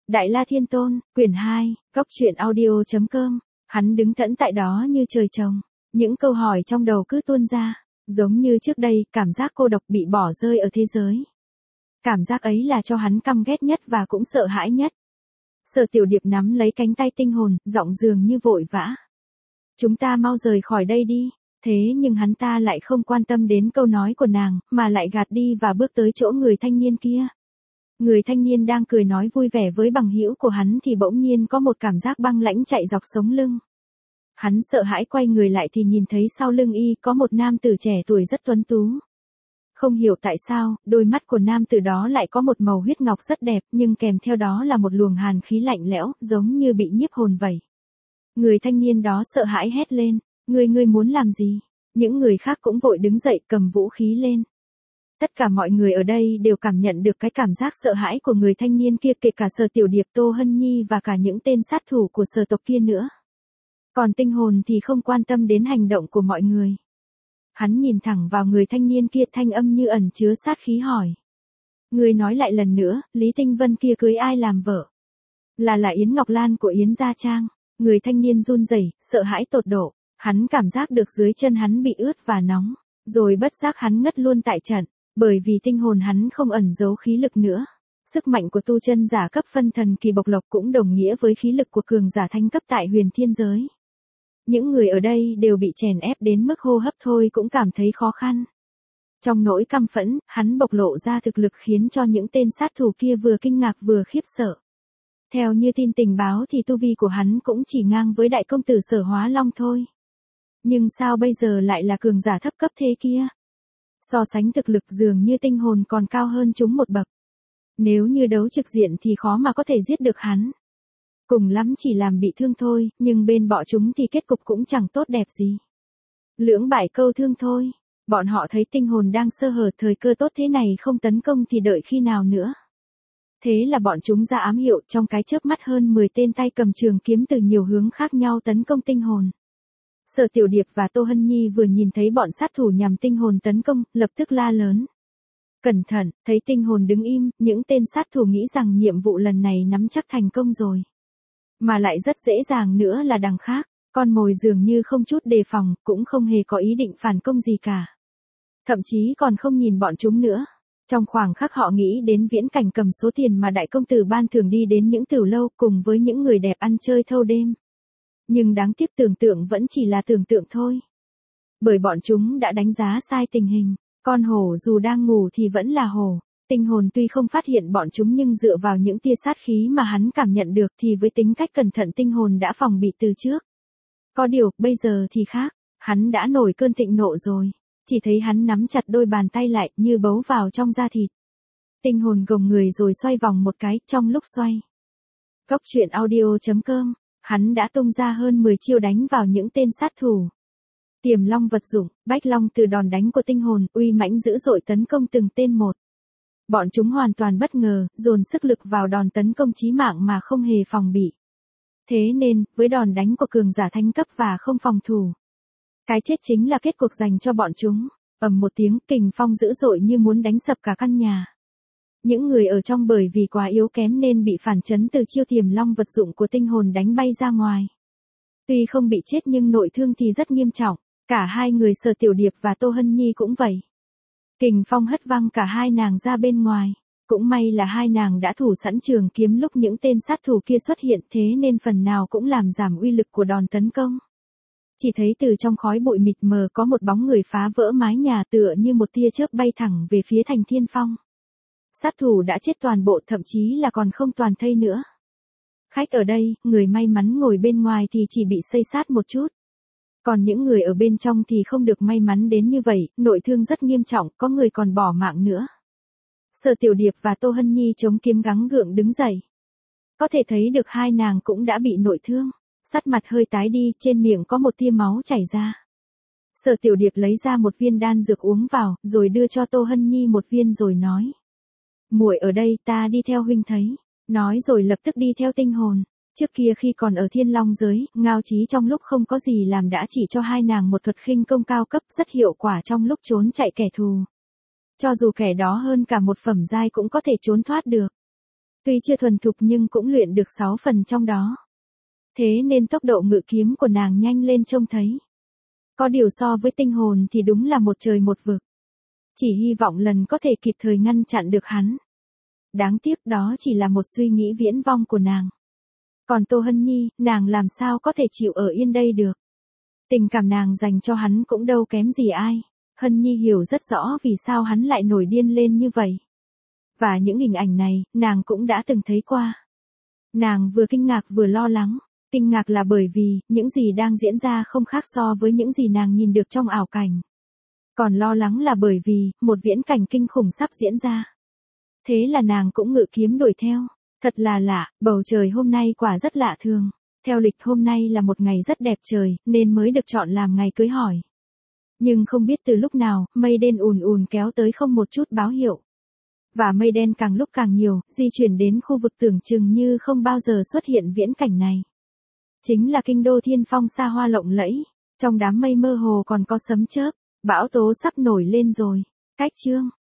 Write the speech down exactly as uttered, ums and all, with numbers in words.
Đại La Thiên Tôn, quyển hai, góc truyện audio.com, hắn đứng thẫn tại đó như trời trồng, những câu hỏi trong đầu cứ tuôn ra, giống như trước đây, cảm giác cô độc bị bỏ rơi ở thế giới. Cảm giác ấy là cho hắn căm ghét nhất và cũng sợ hãi nhất. Sở Tiểu Điệp nắm lấy cánh tay Tinh Hồn, giọng dường như vội vã. Chúng ta mau rời khỏi đây đi. Thế nhưng hắn ta lại không quan tâm đến câu nói của nàng, mà lại gạt đi và bước tới chỗ người thanh niên kia. Người thanh niên đang cười nói vui vẻ với bằng hữu của hắn thì bỗng nhiên có một cảm giác băng lãnh chạy dọc sống lưng. Hắn sợ hãi quay người lại thì nhìn thấy sau lưng y có một nam tử trẻ tuổi rất tuấn tú. Không hiểu tại sao, đôi mắt của nam tử đó lại có một màu huyết ngọc rất đẹp, nhưng kèm theo đó là một luồng hàn khí lạnh lẽo, giống như bị nhiếp hồn vậy. Người thanh niên đó sợ hãi hét lên, ngươi ngươi muốn làm gì? Những người khác cũng vội đứng dậy cầm vũ khí lên. Tất cả mọi người ở đây đều cảm nhận được cái cảm giác sợ hãi của người thanh niên kia, kể cả Sở Tiểu Điệp, Tô Hân Nhi và cả những tên sát thủ của sở tộc kia nữa. Còn Tinh Hồn thì không quan tâm đến hành động của mọi người. Hắn nhìn thẳng vào người thanh niên kia, thanh âm như ẩn chứa sát khí hỏi. Người nói lại lần nữa, Lý Tinh Vân kia cưới ai làm vợ? Là là Yến Ngọc Lan của Yến Gia Trang. Người thanh niên run rẩy, sợ hãi tột độ. Hắn cảm giác được dưới chân hắn bị ướt và nóng, rồi bất giác hắn ngất luôn tại trận, bởi vì tinh hồn hắn không ẩn giấu khí lực nữa. Sức mạnh của tu chân giả cấp phân thần kỳ bộc lộc cũng đồng nghĩa với khí lực của cường giả thánh cấp tại huyền thiên giới. Những người ở đây đều bị chèn ép đến mức hô hấp thôi cũng cảm thấy khó khăn. Trong nỗi căm phẫn, hắn bộc lộ ra thực lực khiến cho những tên sát thủ kia vừa kinh ngạc vừa khiếp sợ. Theo như tin tình báo thì tu vi của hắn cũng chỉ ngang với đại công tử Sở Hóa Long thôi. Nhưng sao bây giờ lại là cường giả thấp cấp thế kia? So sánh thực lực dường như tinh hồn còn cao hơn chúng một bậc. Nếu như đấu trực diện thì khó mà có thể giết được hắn. Cùng lắm chỉ làm bị thương thôi, nhưng bên bọn chúng thì kết cục cũng chẳng tốt đẹp gì. Lưỡng bại câu thương thôi. Bọn họ thấy tinh hồn đang sơ hở, thời cơ tốt thế này không tấn công thì đợi khi nào nữa. Thế là bọn chúng ra ám hiệu, trong cái chớp mắt hơn mười tên tay cầm trường kiếm từ nhiều hướng khác nhau tấn công tinh hồn. Sở Tiểu Điệp và Tô Hân Nhi vừa nhìn thấy bọn sát thủ nhằm tinh hồn tấn công, lập tức la lớn. Cẩn thận, thấy tinh hồn đứng im, những tên sát thủ nghĩ rằng nhiệm vụ lần này nắm chắc thành công rồi. Mà lại rất dễ dàng nữa là đằng khác, con mồi dường như không chút đề phòng, cũng không hề có ý định phản công gì cả. Thậm chí còn không nhìn bọn chúng nữa. Trong khoảng khắc họ nghĩ đến viễn cảnh cầm số tiền mà đại công tử ban thường đi đến những tửu lâu cùng với những người đẹp ăn chơi thâu đêm. Nhưng đáng tiếc tưởng tượng vẫn chỉ là tưởng tượng thôi. Bởi bọn chúng đã đánh giá sai tình hình, con hổ dù đang ngủ thì vẫn là hổ. Tinh hồn tuy không phát hiện bọn chúng nhưng dựa vào những tia sát khí mà hắn cảm nhận được thì với tính cách cẩn thận tinh hồn đã phòng bị từ trước. Có điều, bây giờ thì khác, hắn đã nổi cơn thịnh nộ rồi. Chỉ thấy hắn nắm chặt đôi bàn tay lại như bấu vào trong da thịt. Tinh hồn gồng người rồi xoay vòng một cái, trong lúc xoay. Góc truyện audio.com, hắn đã tung ra hơn mười chiêu đánh vào những tên sát thủ. Tiềm long vật dụng, bách long từ đòn đánh của tinh hồn, uy mãnh dữ dội tấn công từng tên một. Bọn chúng hoàn toàn bất ngờ, dồn sức lực vào đòn tấn công chí mạng mà không hề phòng bị. Thế nên, với đòn đánh của cường giả thánh cấp và không phòng thủ, cái chết chính là kết cuộc dành cho bọn chúng. Ầm một tiếng, kình phong dữ dội như muốn đánh sập cả căn nhà. Những người ở trong bởi vì quá yếu kém nên bị phản chấn từ chiêu tiềm long vật dụng của tinh hồn đánh bay ra ngoài. Tuy không bị chết nhưng nội thương thì rất nghiêm trọng, cả hai người Sở Tiểu Điệp và Tô Hân Nhi cũng vậy. Kình phong hất văng cả hai nàng ra bên ngoài, cũng may là hai nàng đã thủ sẵn trường kiếm lúc những tên sát thủ kia xuất hiện, thế nên phần nào cũng làm giảm uy lực của đòn tấn công. Chỉ thấy từ trong khói bụi mịt mờ có một bóng người phá vỡ mái nhà tựa như một tia chớp bay thẳng về phía thành Thiên Phong. Sát thủ đã chết toàn bộ, thậm chí là còn không toàn thây nữa. Khách ở đây, người may mắn ngồi bên ngoài thì chỉ bị xây sát một chút. Còn những người ở bên trong thì không được may mắn đến như vậy, nội thương rất nghiêm trọng, có người còn bỏ mạng nữa. Sở Tiểu Điệp và Tô Hân Nhi chống kiếm gắng gượng đứng dậy. Có thể thấy được hai nàng cũng đã bị nội thương, sắc mặt hơi tái đi, trên miệng có một tia máu chảy ra. Sở Tiểu Điệp lấy ra một viên đan dược uống vào, rồi đưa cho Tô Hân Nhi một viên rồi nói. Muội ở đây, ta đi theo huynh thấy. Nói rồi lập tức đi theo tinh hồn. Trước kia khi còn ở Thiên Long giới, Ngao Chí trong lúc không có gì làm đã chỉ cho hai nàng một thuật khinh công cao cấp rất hiệu quả trong lúc trốn chạy kẻ thù. Cho dù kẻ đó hơn cả một phẩm giai cũng có thể trốn thoát được. Tuy chưa thuần thục nhưng cũng luyện được sáu phần trong đó. Thế nên tốc độ ngự kiếm của nàng nhanh lên trông thấy. Có điều so với tinh hồn thì đúng là một trời một vực. Chỉ hy vọng lần có thể kịp thời ngăn chặn được hắn. Đáng tiếc đó chỉ là một suy nghĩ viễn vong của nàng. Còn Tô Hân Nhi, nàng làm sao có thể chịu ở yên đây được. Tình cảm nàng dành cho hắn cũng đâu kém gì ai. Hân Nhi hiểu rất rõ vì sao hắn lại nổi điên lên như vậy. Và những hình ảnh này, nàng cũng đã từng thấy qua. Nàng vừa kinh ngạc vừa lo lắng. Kinh ngạc là bởi vì, những gì đang diễn ra không khác so với những gì nàng nhìn được trong ảo cảnh. Còn lo lắng là bởi vì, một viễn cảnh kinh khủng sắp diễn ra. Thế là nàng cũng ngự kiếm đuổi theo. Thật là lạ, bầu trời hôm nay quả rất lạ thường. Theo lịch hôm nay là một ngày rất đẹp trời, nên mới được chọn làm ngày cưới hỏi. Nhưng không biết từ lúc nào, mây đen ùn ùn kéo tới không một chút báo hiệu. Và mây đen càng lúc càng nhiều, di chuyển đến khu vực tưởng chừng như không bao giờ xuất hiện viễn cảnh này. Chính là kinh đô Thiên Phong xa hoa lộng lẫy. Trong đám mây mơ hồ còn có sấm chớp, bão tố sắp nổi lên rồi. Cách chương